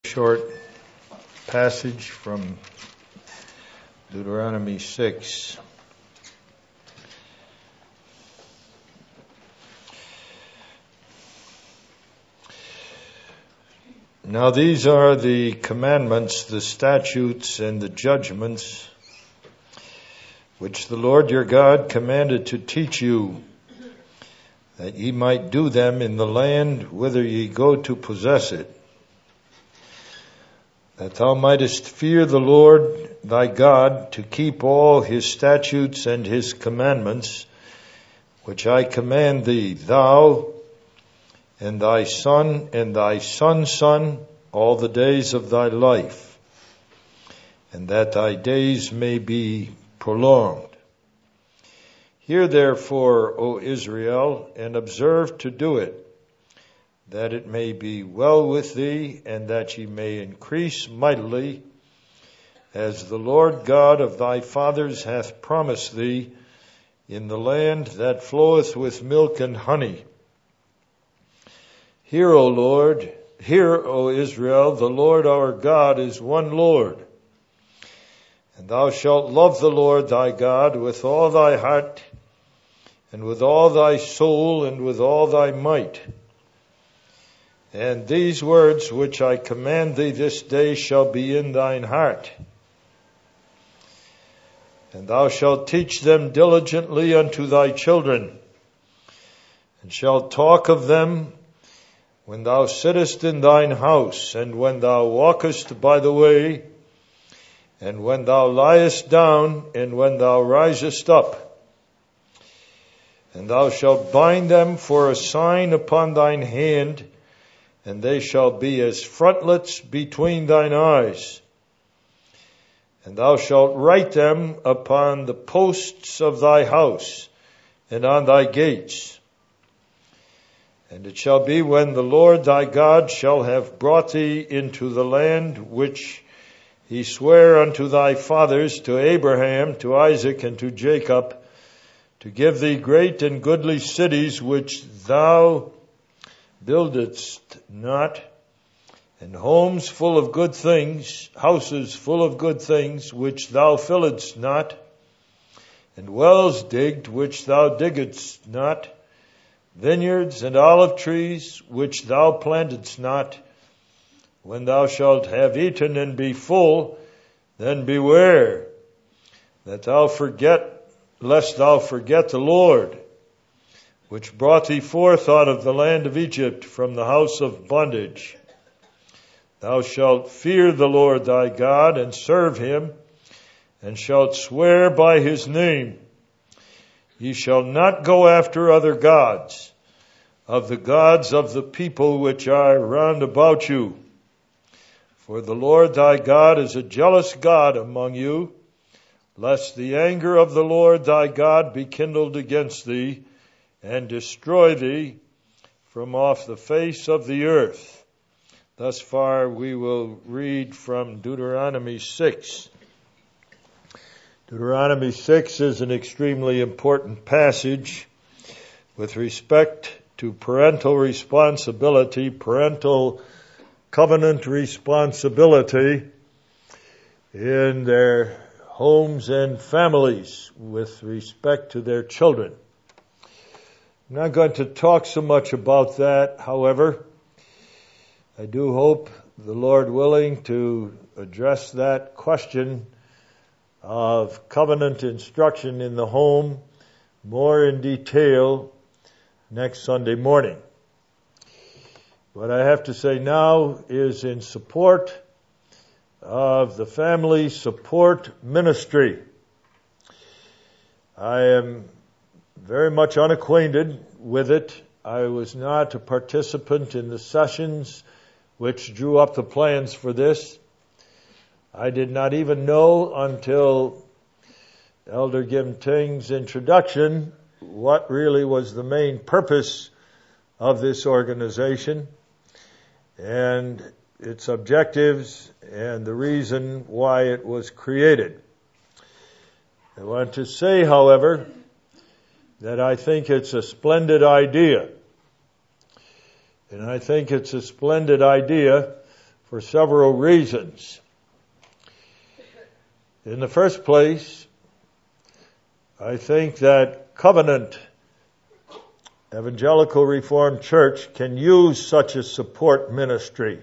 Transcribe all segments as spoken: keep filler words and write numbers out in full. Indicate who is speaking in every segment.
Speaker 1: short passage from Deuteronomy six. Now these are the commandments, the statutes, and the judgments which the Lord your God commanded to teach you, that ye might do them in the land whither ye go to possess it, that thou mightest fear the Lord thy God, to keep all his statutes and his commandments, which I command thee, thou and thy son and thy son's son, all the days of thy life, and that thy days may be prolonged. Hear therefore, O Israel, and observe to do it, that it may be well with thee, and that ye may increase mightily, as the Lord God of thy fathers hath promised thee, in the land that floweth with milk and honey. Hear, O Lord, hear, O Israel, the Lord our God is one Lord. And thou shalt love the Lord thy God with all thy heart, and with all thy soul, and with all thy might. And these words which I command thee this day shall be in thine heart. And thou shalt teach them diligently unto thy children, and shalt talk of them when thou sittest in thine house, and when thou walkest by the way, and when thou liest down, and when thou risest up. And thou shalt bind them for a sign upon thine hand, and they shall be as frontlets between thine eyes. And thou shalt write them upon the posts of thy house, and on thy gates. And it shall be when the Lord thy God shall have brought thee into the land which he sware unto thy fathers, to Abraham, to Isaac, and to Jacob, to give thee great and goodly cities which thou buildedst not, and homes full of good things, houses full of good things which thou filledst not, and wells digged which thou diggedst not, vineyards and olive trees which thou plantedst not. When thou shalt have eaten and be full, then beware that thou forget, lest thou forget the Lord, which brought thee forth out of the land of Egypt from the house of bondage. Thou shalt fear the Lord thy God, and serve him, and shalt swear by his name. Ye shall not go after other gods, of the gods of the people which are round about you. For the Lord thy God is a jealous God among you, lest the anger of the Lord thy God be kindled against thee, and destroy thee from off the face of the earth. Thus far we will read from Deuteronomy six. Deuteronomy six is an extremely important passage with respect to parental responsibility, parental covenant responsibility in their homes and families with respect to their children. I'm not going to talk so much about that, however. I do hope, the Lord willing, to address that question of covenant instruction in the home more in detail next Sunday morning. What I have to say now is in support of the Family Support Ministry. I am very much unacquainted with it. I was not a participant in the sessions which drew up the plans for this. I did not even know until Elder Gim Ting's introduction what really was the main purpose of this organization and its objectives and the reason why it was created. I want to say, however, that I think it's a splendid idea. And I think it's a splendid idea for several reasons. In the first place, I think that Covenant Evangelical Reformed Church can use such a support ministry.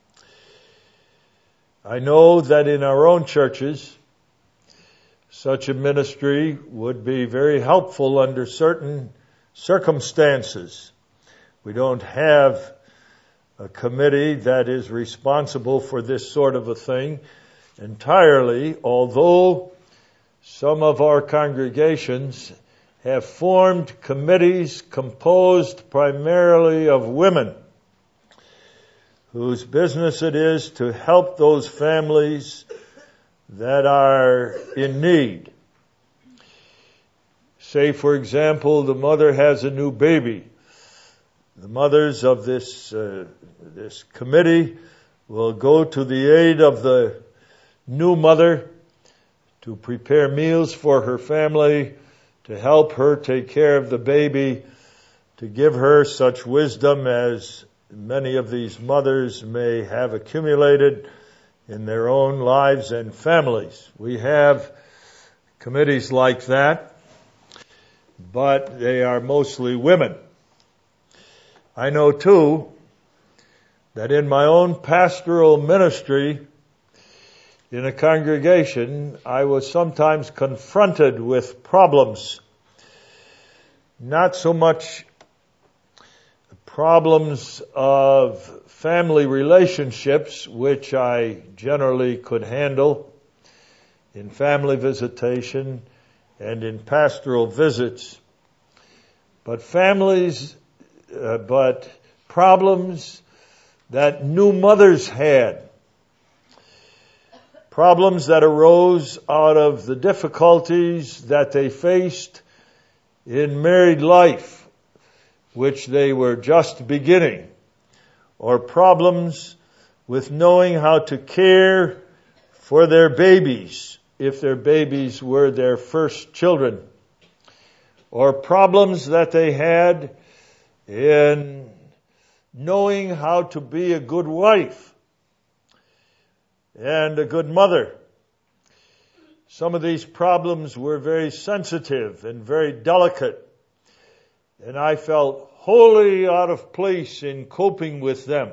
Speaker 1: I know that in our own churches, such a ministry would be very helpful under certain circumstances. We don't have a committee that is responsible for this sort of a thing entirely, although some of our congregations have formed committees composed primarily of women whose business it is to help those families that are in need. Say, for example, the mother has a new baby. The mothers of this uh, this committee will go to the aid of the new mother to prepare meals for her family, to help her take care of the baby, to give her such wisdom as many of these mothers may have accumulated in their own lives and families. We have committees like that, but they are mostly women. I know too that in my own pastoral ministry in a congregation, I was sometimes confronted with problems. Not so much problems of family relationships, which I generally could handle in family visitation and in pastoral visits, but families, uh, but problems that new mothers had. Problems that arose out of the difficulties that they faced in married life, which they were just beginning, or problems with knowing how to care for their babies, if their babies were their first children, or problems that they had in knowing how to be a good wife and a good mother. Some of these problems were very sensitive and very delicate, and I felt wholly out of place in coping with them,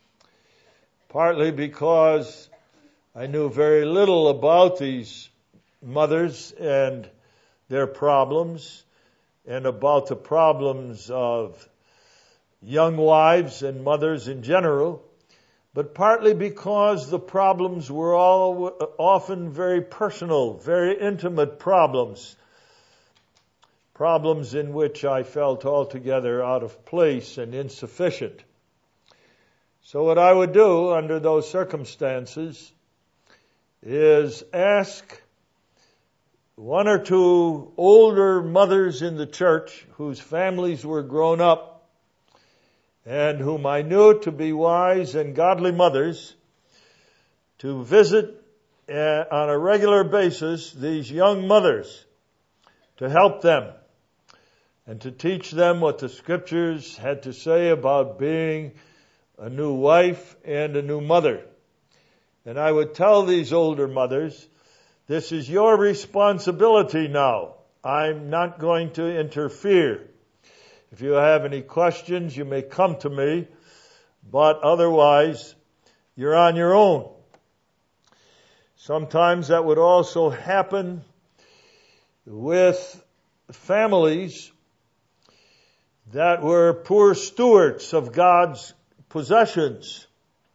Speaker 1: partly because I knew very little about these mothers and their problems, and about the problems of young wives and mothers in general, but partly because the problems were all often very personal, very intimate problems, problems in which I felt altogether out of place and insufficient. So what I would do under those circumstances is ask one or two older mothers in the church whose families were grown up and whom I knew to be wise and godly mothers to visit uh, on a regular basis these young mothers, to help them and to teach them what the Scriptures had to say about being a new wife and a new mother. And I would tell these older mothers, this is your responsibility now. I'm not going to interfere. If you have any questions, you may come to me, but otherwise, you're on your own. Sometimes that would also happen with families that were poor stewards of God's possessions.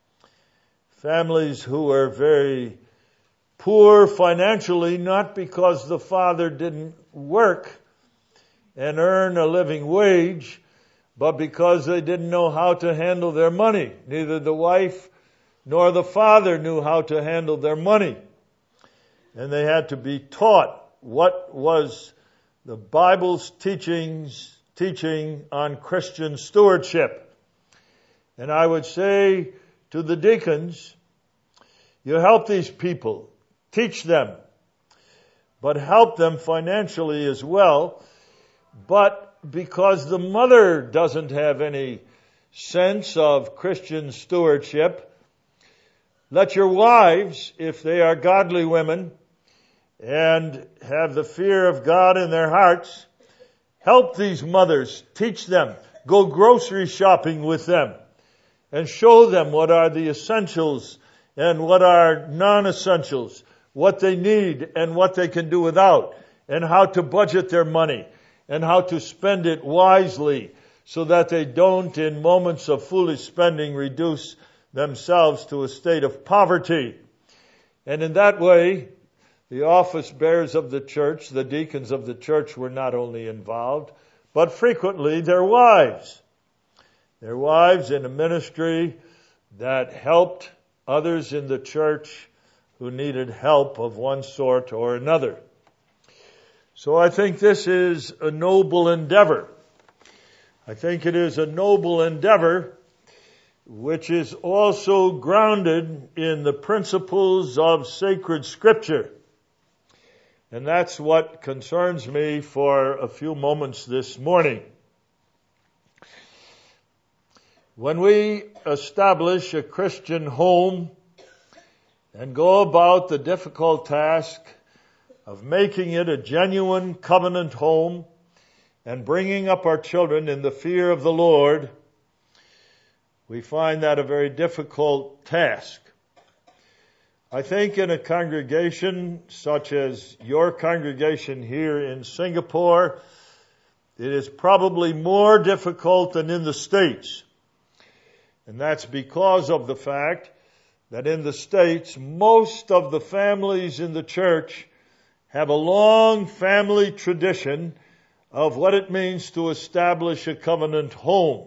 Speaker 1: Families who were very poor financially, not because the father didn't work and earn a living wage, but because they didn't know how to handle their money. Neither the wife nor the father knew how to handle their money. And they had to be taught what was the Bible's teachings, teaching on Christian stewardship. And I would say to the deacons, you help these people, teach them, but help them financially as well. But because the mother doesn't have any sense of Christian stewardship, Let your wives, if they are godly women and have the fear of God in their hearts, help these mothers, teach them, go grocery shopping with them, and show them what are the essentials and what are non-essentials, what they need and what they can do without, and how to budget their money and how to spend it wisely so that they don't, in moments of foolish spending, reduce themselves to a state of poverty. And in that way, the office bearers of the church, the deacons of the church, were not only involved, but frequently their wives. Their wives in a ministry that helped others in the church who needed help of one sort or another. So I think this is a noble endeavor. I think it is a noble endeavor which is also grounded in the principles of sacred Scripture. And that's what concerns me for a few moments this morning. When we establish a Christian home and go about the difficult task of making it a genuine covenant home and bringing up our children in the fear of the Lord, we find that a very difficult task. I think in a congregation such as your congregation here in Singapore, it is probably more difficult than in the States. And that's because of the fact that in the States, most of the families in the church have a long family tradition of what it means to establish a covenant home.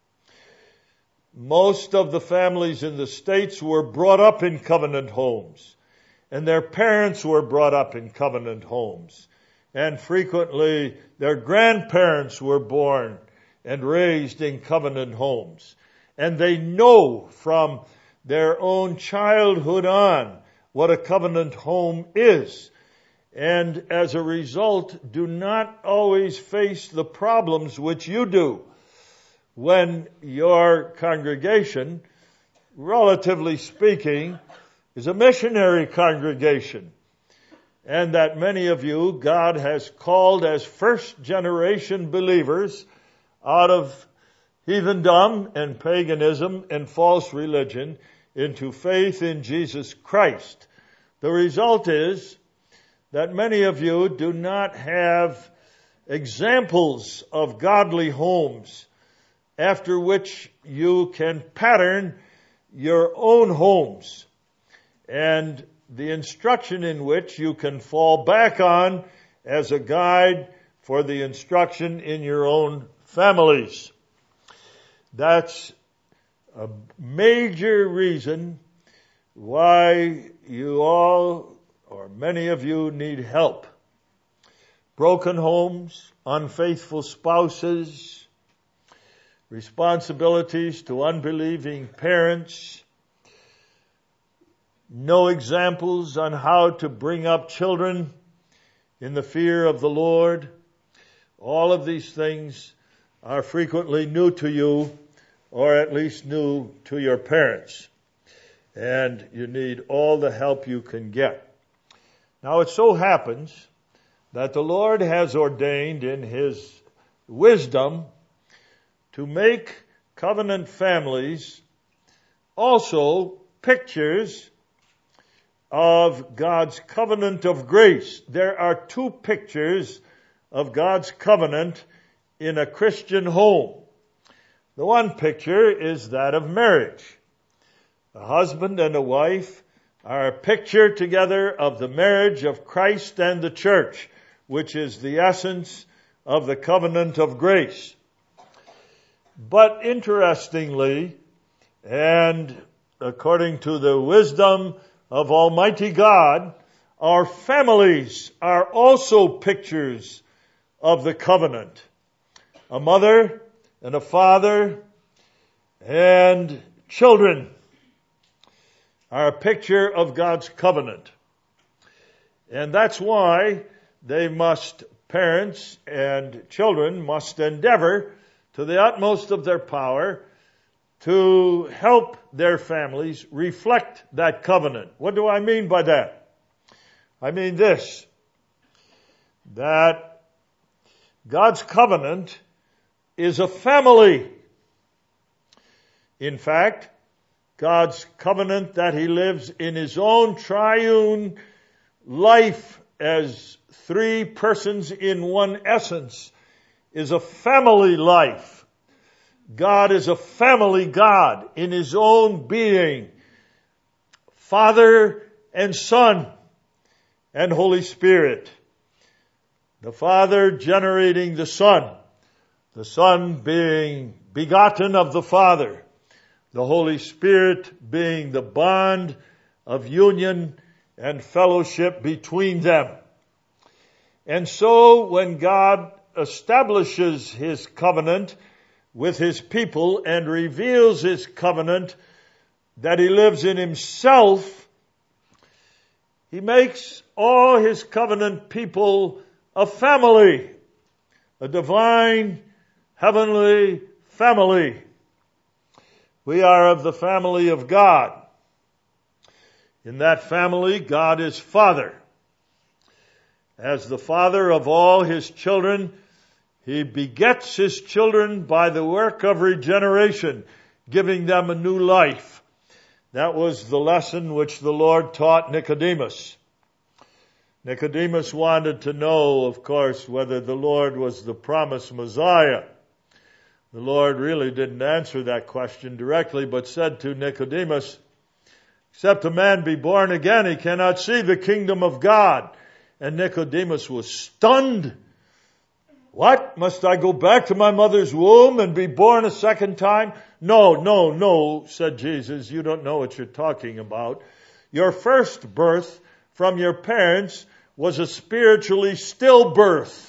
Speaker 1: Most of the families in the States were brought up in covenant homes, and their parents were brought up in covenant homes, and frequently their grandparents were born and raised in covenant homes. And they know from their own childhood on what a covenant home is, and as a result do not always face the problems which you do when your congregation, relatively speaking, is a missionary congregation, and that many of you God has called as first generation believers out of heathendom and paganism and false religion into faith in Jesus Christ. The result is that many of you do not have examples of godly homes after which you can pattern your own homes, and the instruction in which you can fall back on as a guide for the instruction in your own families. That's a major reason why you all, or many of you, need help. Broken homes, unfaithful spouses, responsibilities to unbelieving parents, no examples on how to bring up children in the fear of the Lord. All of these things are frequently new to you, or at least new to your parents. And you need all the help you can get. Now it so happens that the Lord has ordained in His wisdom to make covenant families also pictures of God's covenant of grace. There are two pictures of God's covenant in a Christian home. The one picture is that of marriage. A husband and a wife are a picture together of the marriage of Christ and the church, which is the essence of the covenant of grace. But interestingly, and according to the wisdom of Almighty God, our families are also pictures of the covenant. A mother and a father and children are a picture of God's covenant. And that's why they must, parents and children must endeavor to the utmost of their power to help their families reflect that covenant. What do I mean by that? I mean this, that God's covenant is a family. In fact, God's covenant that He lives in His own triune life as three persons in one essence is a family life. God is a family God in His own being. Father and Son and Holy Spirit. The Father generating the Son. The Son being begotten of the Father. The Holy Spirit being the bond of union and fellowship between them. And so when God establishes His covenant with His people and reveals His covenant that He lives in Himself, He makes all His covenant people a family, a divine, heavenly family. We are of the family of God. In that family, God is Father. As the Father of all His children, He begets His children by the work of regeneration, giving them a new life. That was the lesson which the Lord taught Nicodemus. Nicodemus wanted to know, of course, whether the Lord was the promised Messiah. The Lord really didn't answer that question directly, but said to Nicodemus, except a man be born again, he cannot see the kingdom of God. And Nicodemus was stunned. What? Must I go back to my mother's womb and be born a second time? No, no, no, said Jesus. You don't know what you're talking about. Your first birth from your parents was a spiritually stillbirth,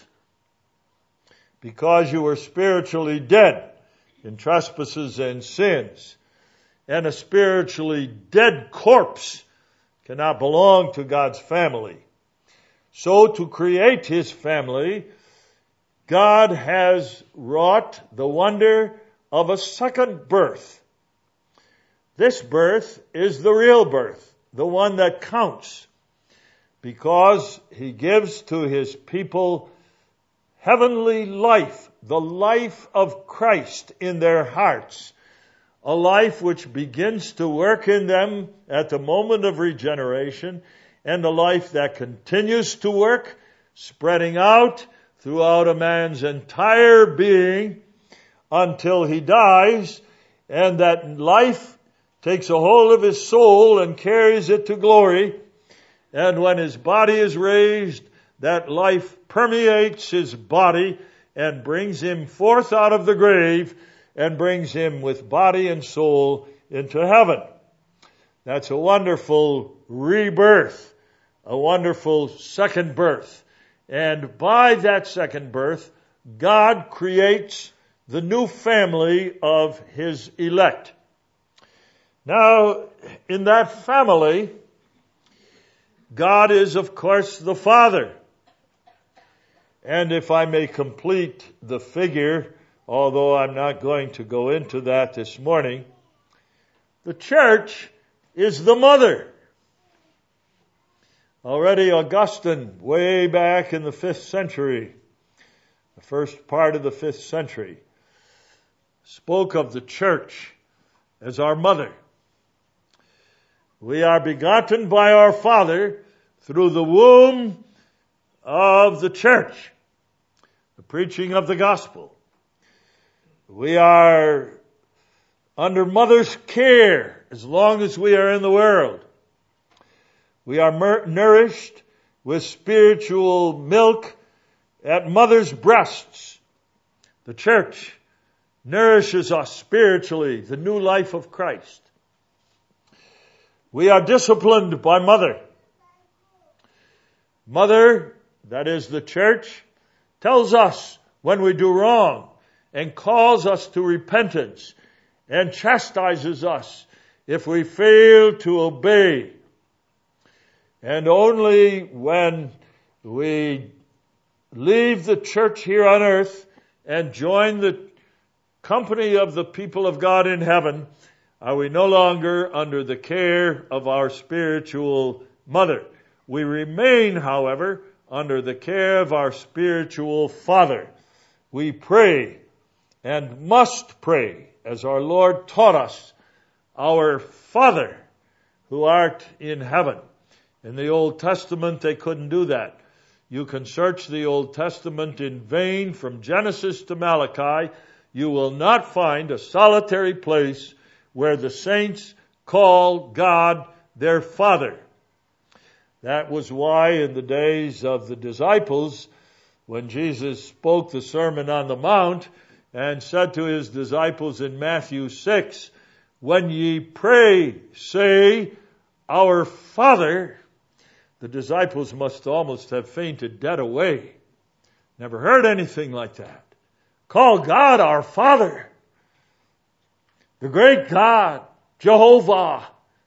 Speaker 1: because you were spiritually dead in trespasses and sins. And a spiritually dead corpse cannot belong to God's family. So to create His family, God has wrought the wonder of a second birth. This birth is the real birth, the one that counts, because He gives to His people heavenly life, the life of Christ in their hearts, a life which begins to work in them at the moment of regeneration, and a life that continues to work, spreading out throughout a man's entire being until he dies, and that life takes a hold of his soul and carries it to glory. And when his body is raised, that life permeates his body and brings him forth out of the grave and brings him with body and soul into heaven. That's a wonderful rebirth, a wonderful second birth. And by that second birth, God creates the new family of His elect. Now, in that family, God is, of course, the Father. And if I may complete the figure, although I'm not going to go into that this morning, the church is the mother. Already Augustine, way back in the fifth century, the first part of the fifth century, spoke of the church as our mother. We are begotten by our Father through the womb of the church, the preaching of the gospel. We are under mother's care as long as we are in the world. We are mer- nourished with spiritual milk at mother's breasts. The church nourishes us spiritually, the new life of Christ. We are disciplined by mother. Mother, that is the church, tells us when we do wrong and calls us to repentance and chastises us if we fail to obey. And only when we leave the church here on earth and join the company of the people of God in heaven, are we no longer under the care of our spiritual mother. We remain, however, under the care of our spiritual father. We pray and must pray, as our Lord taught us, our Father who art in heaven. In the Old Testament, they couldn't do that. You can search the Old Testament in vain from Genesis to Malachi. You will not find a solitary place where the saints call God their Father. That was why in the days of the disciples, when Jesus spoke the Sermon on the Mount and said to his disciples in Matthew six, when ye pray, say, Our Father, the disciples must almost have fainted dead away. Never heard anything like that. Call God our Father. The great God, Jehovah,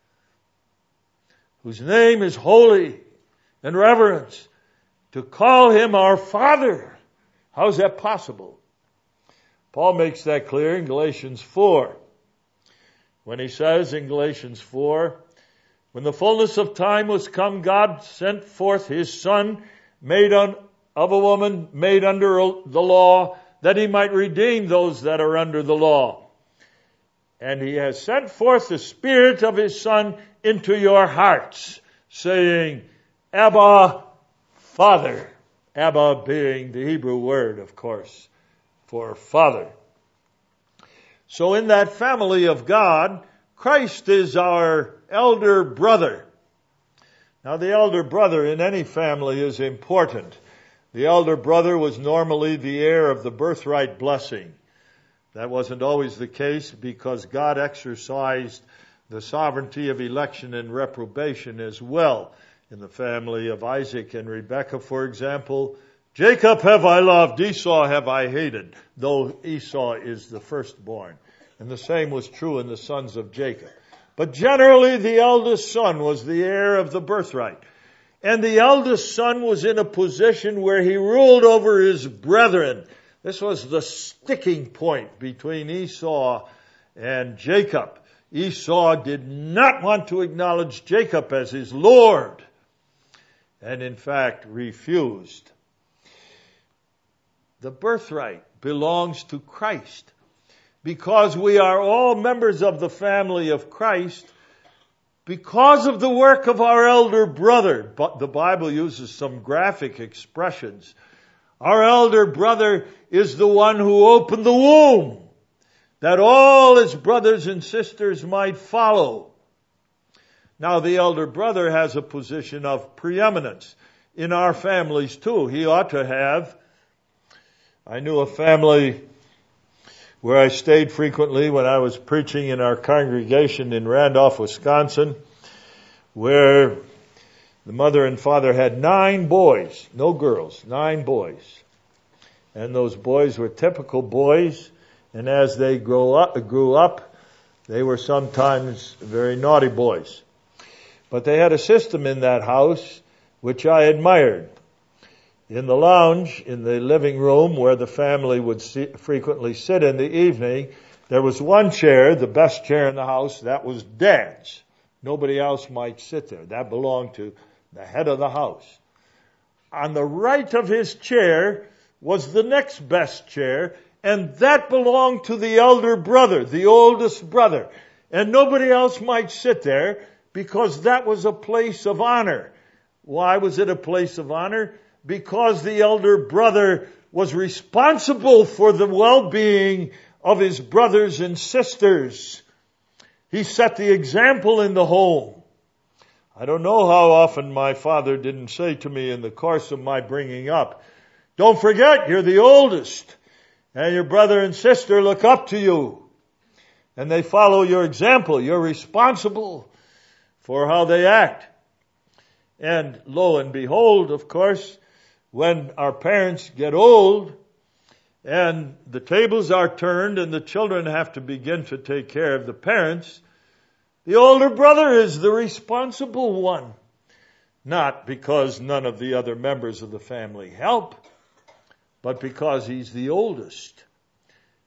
Speaker 1: whose name is holy and reverence, to call him our Father. How is that possible? Paul makes that clear in Galatians four, when he says in Galatians four, when the fullness of time was come, God sent forth his Son, made on, of a woman, made under the law, that he might redeem those that are under the law. And he has sent forth the Spirit of his Son into your hearts, saying, Abba, Father. Abba being the Hebrew word, of course, for Father. So in that family of God, Christ is our elder brother. Now the elder brother in any family is important. The elder brother was normally the heir of the birthright blessing. That wasn't always the case because God exercised the sovereignty of election and reprobation as well. In the family of Isaac and Rebekah, for example, Jacob have I loved, Esau have I hated, though Esau is the firstborn. And the same was true in the sons of Jacob. But generally the eldest son was the heir of the birthright. And the eldest son was in a position where he ruled over his brethren. This was the sticking point between Esau and Jacob. Esau did not want to acknowledge Jacob as his Lord, and in fact refused. The birthright belongs to Christ. Because we are all members of the family of Christ, because of the work of our elder brother. But the Bible uses some graphic expressions. Our elder brother is the one who opened the womb, that all his brothers and sisters might follow. Now the elder brother has a position of preeminence in our families too. He ought to have. I knew a family where I stayed frequently when I was preaching in our congregation in Randolph, Wisconsin, where the mother and father had nine boys, no girls, nine boys. And those boys were typical boys, and as they grow up, grew up, they were sometimes very naughty boys. But they had a system in that house which I admired. In the lounge, in the living room where the family would sit, frequently sit in the evening, there was one chair, the best chair in the house, that was Dad's. Nobody else might sit there. That belonged to the head of the house. On the right of his chair was the next best chair, and that belonged to the elder brother, the oldest brother. And nobody else might sit there because that was a place of honor. Why was it a place of honor? Because the elder brother was responsible for the well-being of his brothers and sisters. He set the example in the home. I don't know how often my father didn't say to me in the course of my bringing up, don't forget, you're the oldest, and your brother and sister look up to you, and they follow your example. You're responsible for how they act. And lo and behold, of course, when our parents get old and the tables are turned and the children have to begin to take care of the parents, the older brother is the responsible one. Not because none of the other members of the family help, but because he's the oldest.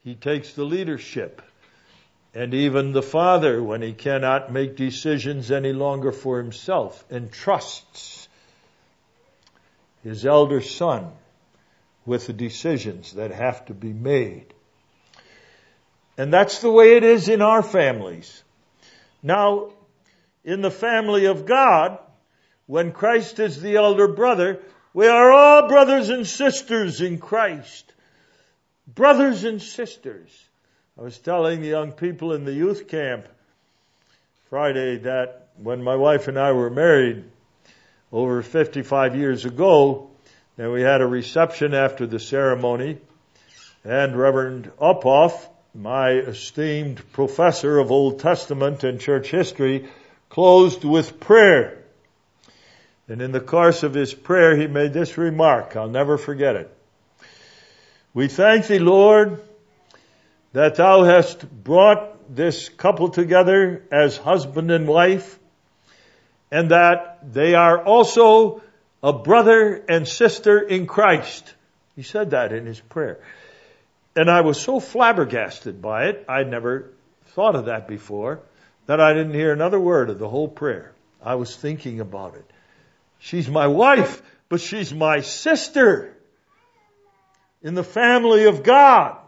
Speaker 1: he takes the leadership. And even the father, when he cannot make decisions any longer for himself, entrusts his elder son with the decisions that have to be made. And that's the way it is in our families. Now, in the family of God, when Christ is the elder brother, we are all brothers and sisters in Christ. Brothers and sisters. I was telling the young people in the youth camp Friday that when my wife and I were married over fifty-five years ago, and we had a reception after the ceremony, and Reverend Uphoff, my esteemed professor of Old Testament and church history, closed with prayer. And in the course of his prayer, he made this remark. I'll never forget it. We thank thee, Lord, that thou hast brought this couple together as husband and wife, and that they are also a brother and sister in Christ. He said that in his prayer. And I was so flabbergasted by it, I'd never thought of that before, that I didn't hear another word of the whole prayer. I was thinking about it. She's my wife, but she's my sister in the family of God.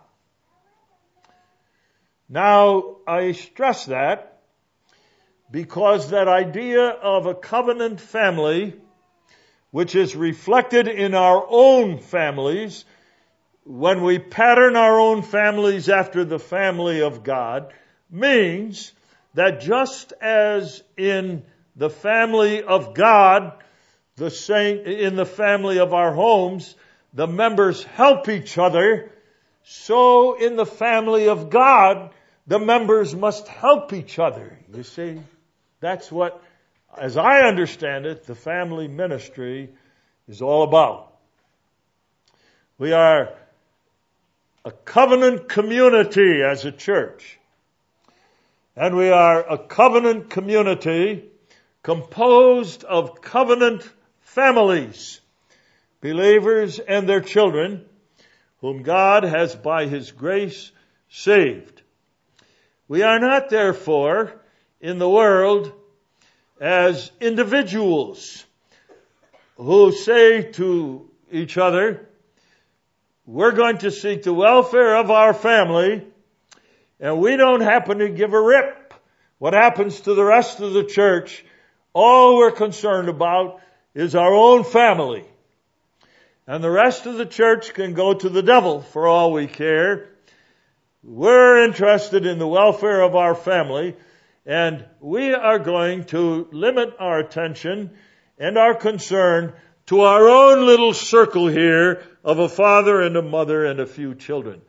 Speaker 1: Now, I stress that because that idea of a covenant family, which is reflected in our own families, when we pattern our own families after the family of God, means that just as in the family of God, the same, in the family of our homes, the members help each other, so in the family of God, the members must help each other. You see, that's what, as I understand it, the family ministry is all about. We are a covenant community as a church. And we are a covenant community composed of covenant families, believers and their children, whom God has by His grace saved. We are not, therefore, in the world as individuals who say to each other, we're going to seek the welfare of our family, and we don't happen to give a rip what happens to the rest of the church. All we're concerned about is our own family. And the rest of the church can go to the devil for all we care. We're interested in the welfare of our family, and we are going to limit our attention and our concern to our own little circle here of a father and a mother and a few children.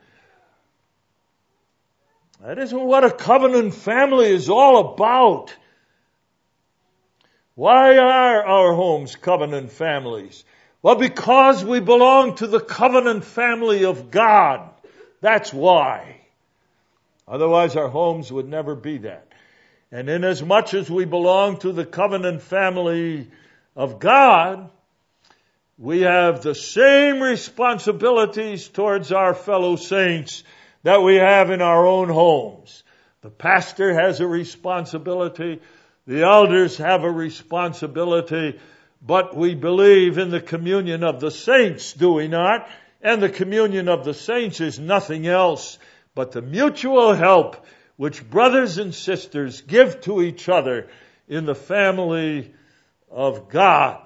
Speaker 1: That isn't what a covenant family is all about. Why are our homes covenant families? Well, because we belong to the covenant family of God. That's why. Otherwise, our homes would never be that. And inasmuch as we belong to the covenant family of God, we have the same responsibilities towards our fellow saints that we have in our own homes. The pastor has a responsibility. The elders have a responsibility. But we believe in the communion of the saints, do we not? And the communion of the saints is nothing else but the mutual help which brothers and sisters give to each other in the family of God.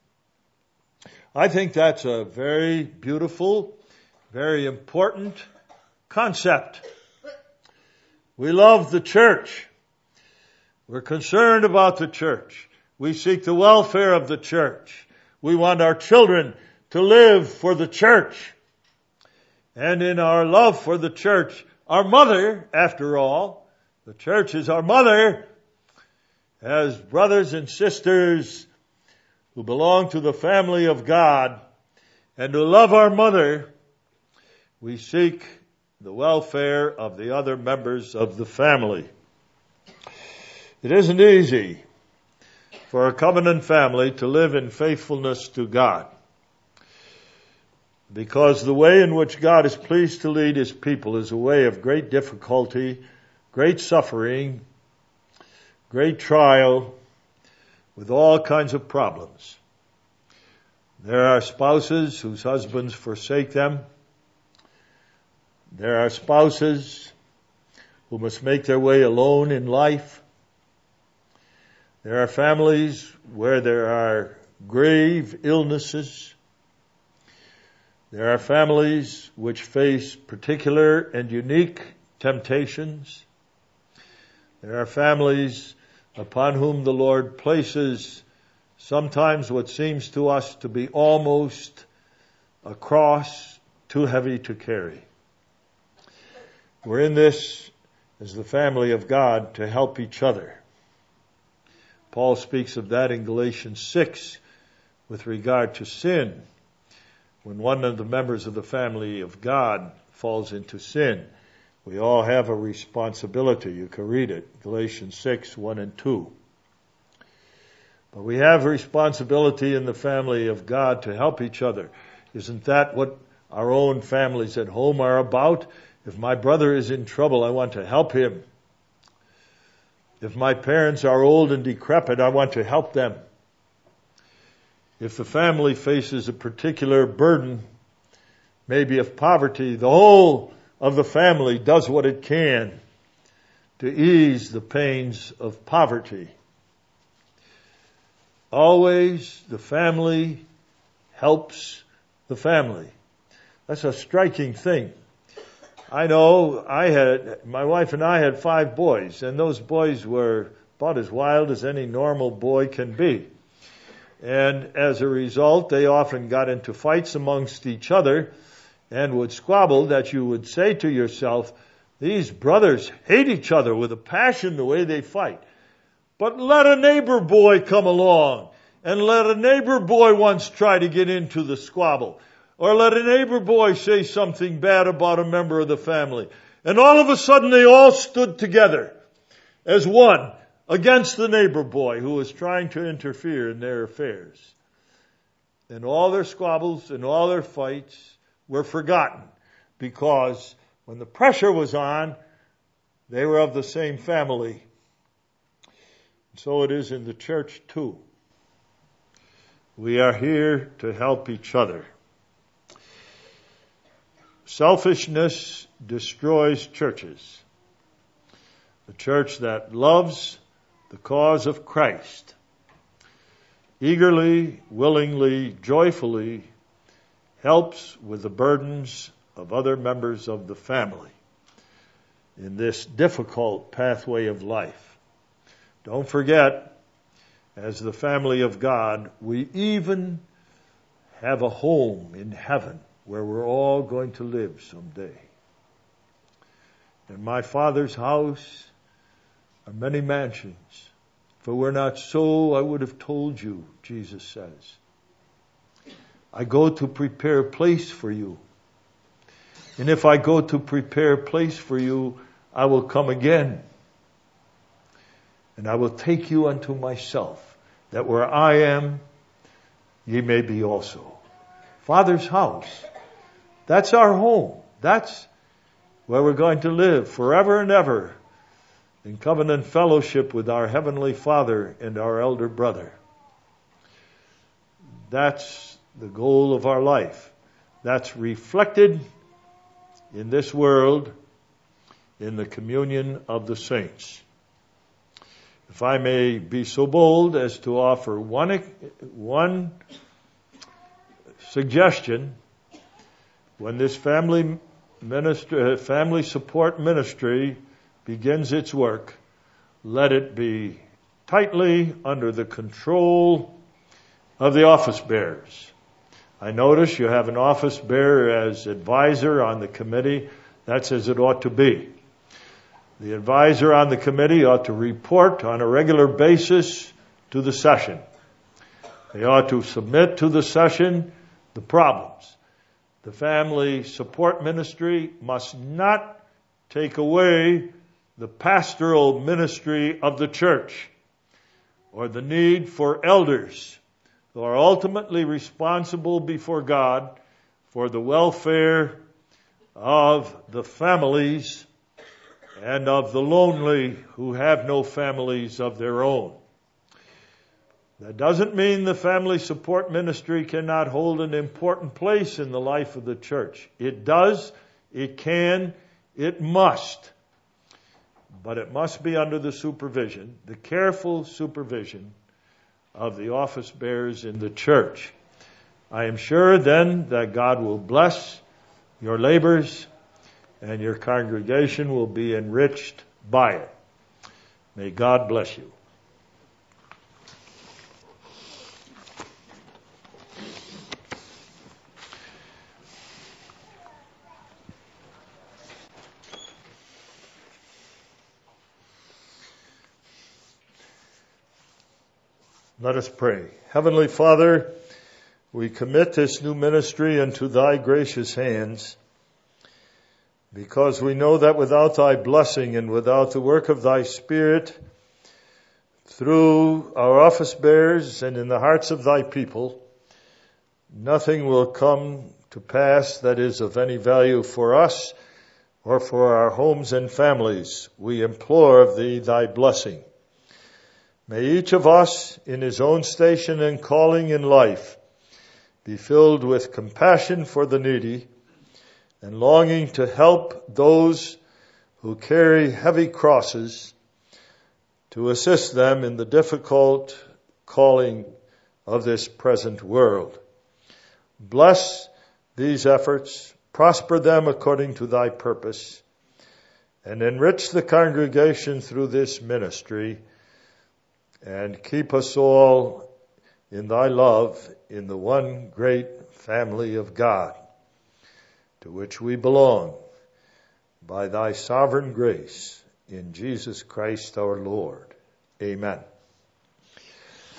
Speaker 1: I think that's a very beautiful, very important concept. We love the church. We're concerned about the church. We seek the welfare of the church. We want our children to live for the church. And in our love for the church, our mother, after all, the church is our mother, as brothers and sisters who belong to the family of God, and who love our mother, we seek the welfare of the other members of the family. It isn't easy for a covenant family to live in faithfulness to God. because the way in which God is pleased to lead His people is a way of great difficulty, great suffering, great trial, with all kinds of problems. There are spouses whose husbands forsake them. There are spouses who must make their way alone in life. There are families where there are grave illnesses. There are families which face particular and unique temptations. There are families upon whom the Lord places sometimes what seems to us to be almost a cross too heavy to carry. We're in this as the family of God to help each other. Paul speaks of that in Galatians six with regard to sin. When one of the members of the family of God falls into sin, we all have a responsibility. You can read it, Galatians six, one and two. But we have a responsibility in the family of God to help each other. Isn't that what our own families at home are about? If my brother is in trouble, I want to help him. If my parents are old and decrepit, I want to help them. If the family faces a particular burden, maybe of poverty, the whole of the family does what it can to ease the pains of poverty. Always the family helps the family. That's a striking thing. I know I had, my wife and I had five boys, and those boys were about as wild as any normal boy can be. And as a result, they often got into fights amongst each other and would squabble that you would say to yourself, these brothers hate each other with a passion the way they fight. But let a neighbor boy come along and let a neighbor boy once try to get into the squabble. Or let a neighbor boy say something bad about a member of the family. And all of a sudden they all stood together as one against the neighbor boy who was trying to interfere in their affairs. And all their squabbles and all their fights were forgotten because when the pressure was on, they were of the same family. So it is in the church too. We are here to help each other. Selfishness destroys churches. The church that loves the cause of Christ eagerly, willingly, joyfully helps with the burdens of other members of the family in this difficult pathway of life. Don't forget, as the family of God, we even have a home in heaven where we're all going to live someday. In my Father's house are many mansions. If it were not so, I would have told you, Jesus says. I go to prepare a place for you. And if I go to prepare a place for you, I will come again. And I will take you unto myself, that where I am, ye may be also. Father's house. That's our home. That's where we're going to live forever and ever in covenant fellowship with our Heavenly Father and our elder brother. That's the goal of our life. That's reflected in this world in the communion of the saints. If I may be so bold as to offer one, one suggestion, when this family ministry, family support ministry begins its work, let it be tightly under the control of the office bearers. I notice you have an office bearer as advisor on the committee. That's as it ought to be. The advisor on the committee ought to report on a regular basis to the session. They ought to submit to the session the problems. The family support ministry must not take away the pastoral ministry of the church or the need for elders who are ultimately responsible before God for the welfare of the families and of the lonely who have no families of their own. That doesn't mean the family support ministry cannot hold an important place in the life of the church. It does, it can, it must. But it must be under the supervision, the careful supervision of the office bearers in the church. I am sure then that God will bless your labors and your congregation will be enriched by it. May God bless you. Let us pray. Heavenly Father, we commit this new ministry into thy gracious hands, because we know that without thy blessing and without the work of thy Spirit through our office bearers and in the hearts of thy people, nothing will come to pass that is of any value for us or for our homes and families. We implore of thee thy blessing. May each of us in his own station and calling in life be filled with compassion for the needy and longing to help those who carry heavy crosses, to assist them in the difficult calling of this present world. Bless these efforts, prosper them according to thy purpose, and enrich the congregation through this ministry, and keep us all in thy love in the one great family of God, to which we belong by thy sovereign grace in Jesus Christ our Lord. Amen.